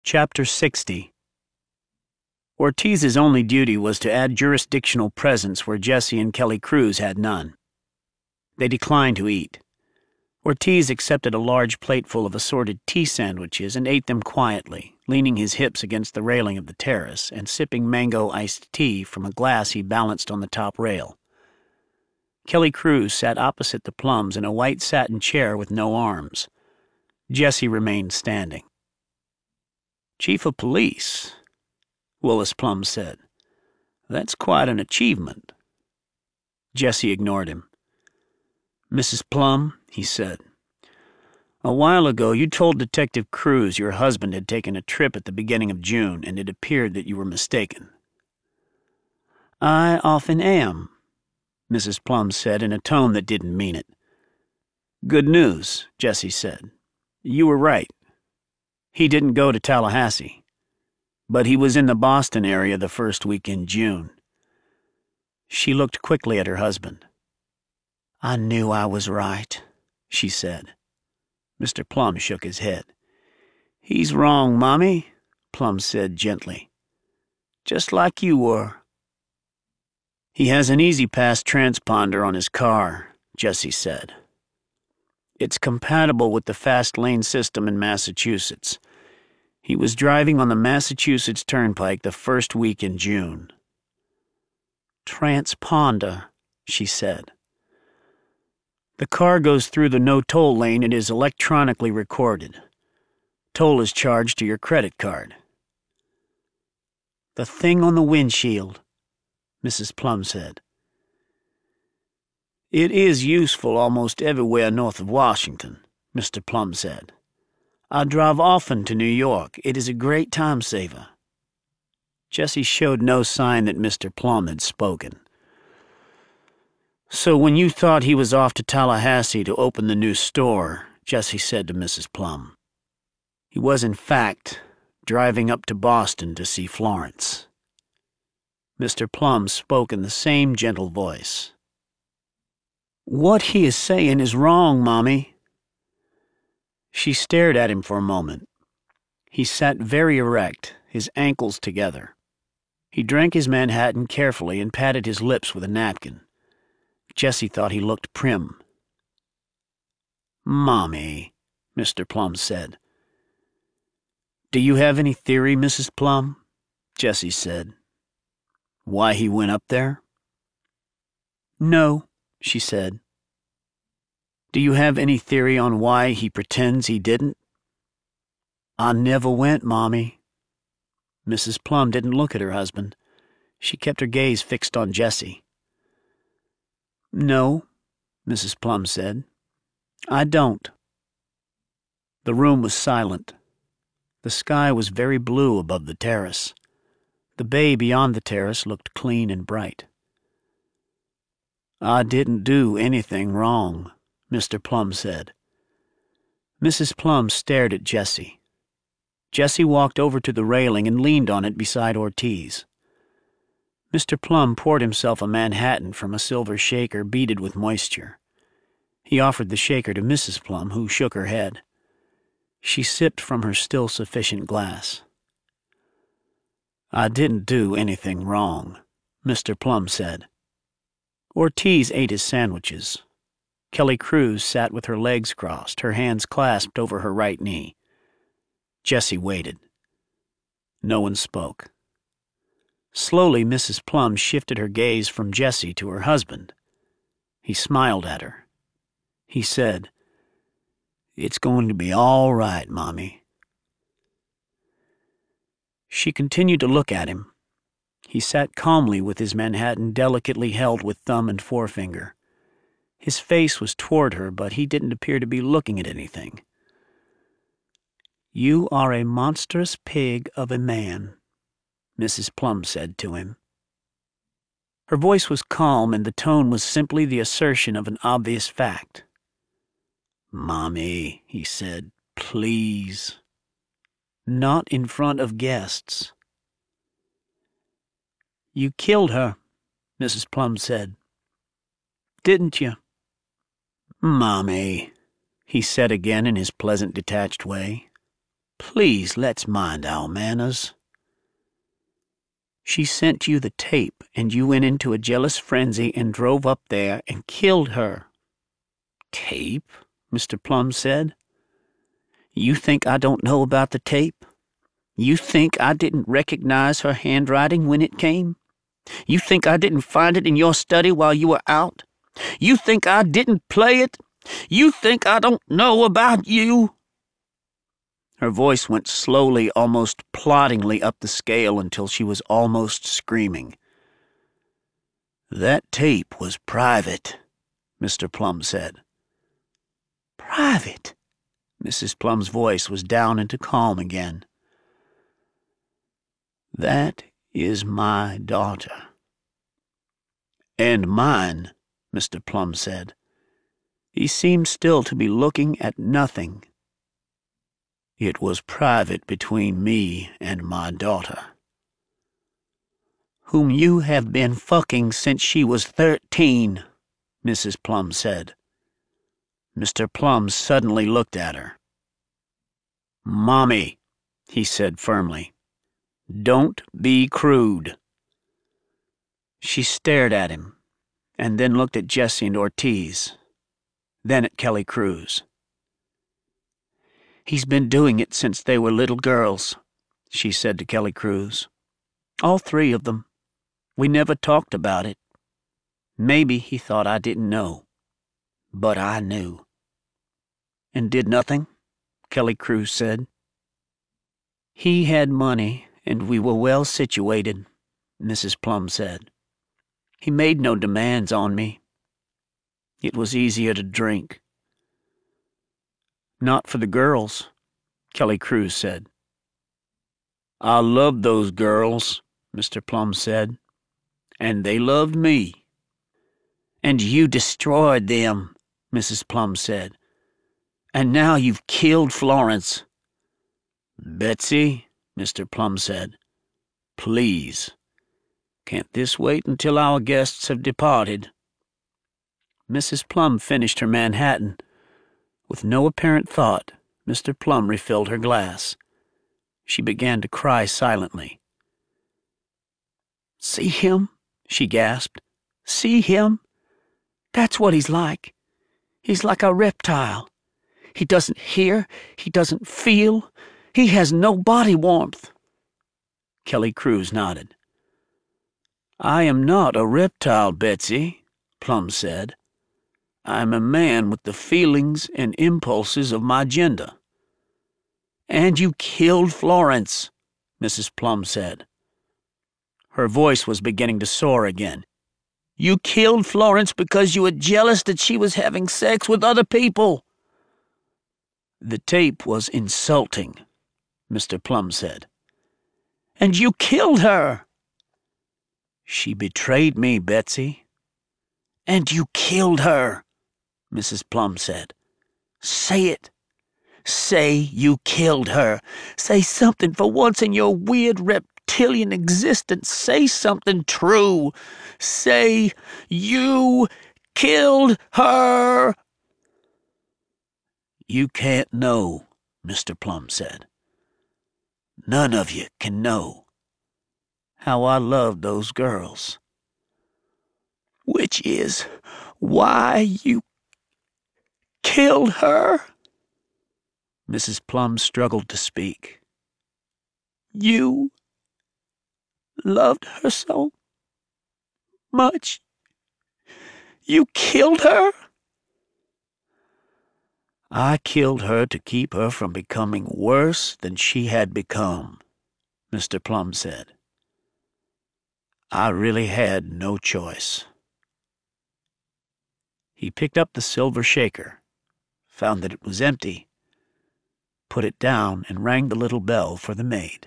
Chapter 60. Ortiz's only duty was to add jurisdictional presence where Jesse and Kelly Cruz had none. They declined to eat. Ortiz accepted a large plateful of assorted tea sandwiches and ate them quietly, leaning his hips against the railing of the terrace and sipping mango iced tea from a glass he balanced on the top rail. Kelly Cruz sat opposite the Plums in a white satin chair with no arms. Jesse remained standing. "Chief of Police," Willis Plum said. "That's quite an achievement." Jesse ignored him. "Mrs. Plum," he said, "a while ago you told Detective Cruz your husband had taken a trip at the beginning of June, and it appeared that you were mistaken." "I often am," Mrs. Plum said in a tone that didn't mean it. "Good news," Jesse said. "You were right. He didn't go to Tallahassee, but he was in the Boston area the first week in June." She looked quickly at her husband. "I knew I was right," she said. Mr. Plum shook his head. "He's wrong, Mommy," Plum said gently. "Just like you were." "He has an Easy Pass transponder on his car," Jesse said. "It's compatible with the fast lane system in Massachusetts. He was driving on the Massachusetts Turnpike the first week in June." "Transponder," she said. "The car goes through the no-toll lane and is electronically recorded. Toll is charged to your credit card." "The thing on the windshield," Mrs. Plum said. "It is useful almost everywhere north of Washington," Mr. Plum said. "I drive often to New York. It is a great time saver." Jesse showed no sign that Mr. Plum had spoken. "So when you thought he was off to Tallahassee to open the new store," Jesse said to Mrs. Plum, "he was in fact driving up to Boston to see Florence." Mr. Plum spoke in the same gentle voice. "What he is saying is wrong, Mommy." She stared at him for a moment. He sat very erect, his ankles together. He drank his Manhattan carefully and patted his lips with a napkin. Jesse thought he looked prim. "Mommy," Mr. Plum said. "Do you have any theory, Mrs. Plum?" Jesse said. "Why he went up there?" "No," she said. "Do you have any theory on why he pretends he didn't?" "I never went, Mommy." Mrs. Plum didn't look at her husband. She kept her gaze fixed on Jesse. "No," Mrs. Plum said. "I don't." The room was silent. The sky was very blue above the terrace. The bay beyond the terrace looked clean and bright. "I didn't do anything wrong," Mr. Plum said. Mrs. Plum stared at Jesse. Jesse walked over to the railing and leaned on it beside Ortiz. Mr. Plum poured himself a Manhattan from a silver shaker beaded with moisture. He offered the shaker to Mrs. Plum, who shook her head. She sipped from her still sufficient glass. "I didn't do anything wrong," Mr. Plum said. Ortiz ate his sandwiches. Kelly Cruz sat with her legs crossed, her hands clasped over her right knee. Jesse waited. No one spoke. Slowly, Mrs. Plum shifted her gaze from Jesse to her husband. He smiled at her. He said, "It's going to be all right, Mommy." She continued to look at him. He sat calmly with his Manhattan delicately held with thumb and forefinger. His face was toward her, but he didn't appear to be looking at anything. "You are a monstrous pig of a man," Mrs. Plum said to him. Her voice was calm, and the tone was simply the assertion of an obvious fact. "Mommy," he said, "please." "Not in front of guests." "You killed her," Mrs. Plum said. "Didn't you?" "Mommy," he said again in his pleasant, detached way. Please, let's mind our manners. She sent you the tape, and you went into a jealous frenzy and drove up there and killed her. Tape? Mr. Plum said. You think I don't know about the tape? You think I didn't recognize her handwriting when it came? You think I didn't find it in your study while you were out? You think I didn't play it? You think I don't know about you? Her voice went slowly, almost ploddingly up the scale until she was almost screaming. That tape was private, Mr. Plum said. Private? Mrs. Plum's voice was down into calm again. That is my daughter. And mine, Mr. Plum said. He seemed still to be looking at nothing. It was private between me and my daughter, whom you have been fucking since she was 13, Mrs. Plum said. Mr. Plum suddenly looked at her. Mommy, he said firmly, don't be crude. She stared at him, and then looked at Jesse and Ortiz, then at Kelly Cruz. He's been doing it since they were little girls, she said to Kelly Cruz. All three of them. We never talked about it. Maybe he thought I didn't know. But I knew. And did nothing? Kelly Cruz said. He had money, and we were well situated, Mrs. Plum said. He made no demands on me. It was easier to drink. Not for the girls, Kelly Cruz said. I loved those girls, Mr. Plum said, and they loved me. And you destroyed them, Mrs. Plum said. And now you've killed Florence. Betsy, Mr. Plum said, please. Can't this wait until our guests have departed? Mrs. Plum finished her Manhattan. With no apparent thought, Mr. Plum refilled her glass. She began to cry silently. See him? She gasped. See him? That's what he's like. He's like a reptile. He doesn't hear. He doesn't feel. He has no body warmth. Kelly Cruz nodded. I am not a reptile, Betsy, Plum said. I am a man with the feelings and impulses of my gender. And you killed Florence, Mrs. Plum said. Her voice was beginning to soar again. You killed Florence because you were jealous that she was having sex with other people. The tape was insulting, Mr. Plum said. And you killed her. She betrayed me, Betsy. And you killed her, Mrs. Plum said. Say it. Say you killed her. Say something for once in your weird reptilian existence. Say something true. Say you killed her. You can't know, Mr. Plum said. None of you can know how I loved those girls. Which is why you killed her? Mrs. Plum struggled to speak. You loved her so much? You killed her? I killed her to keep her from becoming worse than she had become, Mr. Plum said. I really had no choice. He picked up the silver shaker, found that it was empty, put it down, and rang the little bell for the maid.